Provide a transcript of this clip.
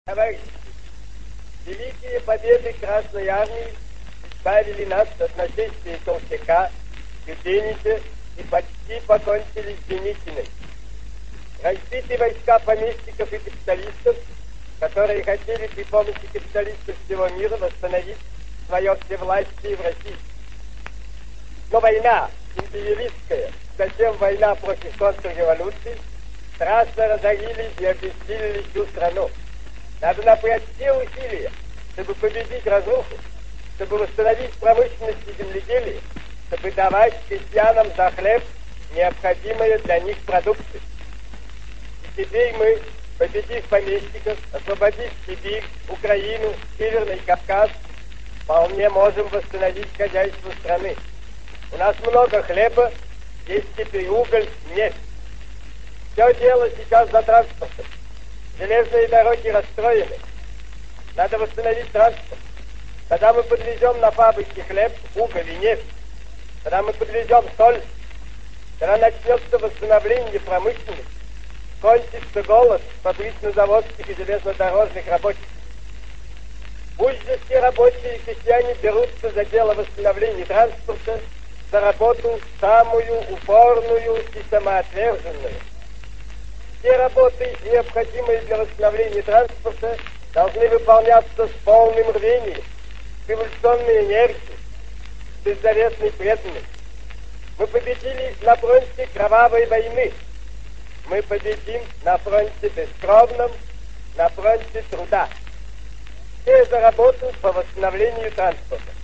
Товарищи, великие победы Красной Армии избавили нас от нашествия толстяка, гюбеница и почти покончили с Деникиным. Разбиты войска помещиков и капиталистов, которые хотели при помощи капиталистов всего мира восстановить свое всевластие в России. Но война империалистская, затем война против контрреволюции, страшно разорили и обессилили всю страну. Надо напрячь все усилия, чтобы победить разруху, чтобы восстановить промышленность и земледелие, чтобы давать крестьянам за хлеб необходимые для них продукты. И теперь мы, победив помещиков, освободив Сибирь, Украину, Северный Кавказ, вполне можем восстановить хозяйство страны. У нас много хлеба, есть теперь уголь, нефть. Все дело сейчас за транспортом. Железные дороги расстроены. Надо восстановить транспорт. Тогда мы подвезем на фабрики хлеб, уголь и нефть. Тогда мы подвезем соль. Тогда начнется восстановление промышленности. Кончится голод фабрично-заводских и железнодорожных рабочих. Пусть же все рабочие и крестьяне берутся за дело восстановления транспорта, за работу самую упорную и самоотверженную. Все работы, необходимые для восстановления транспорта, должны выполняться с полным рвением, с революционной энергией, с беззаветной преданностью. Мы победили на фронте кровавой войны. Мы победим на фронте бескровном, на фронте труда. Все за работу по восстановлению транспорта.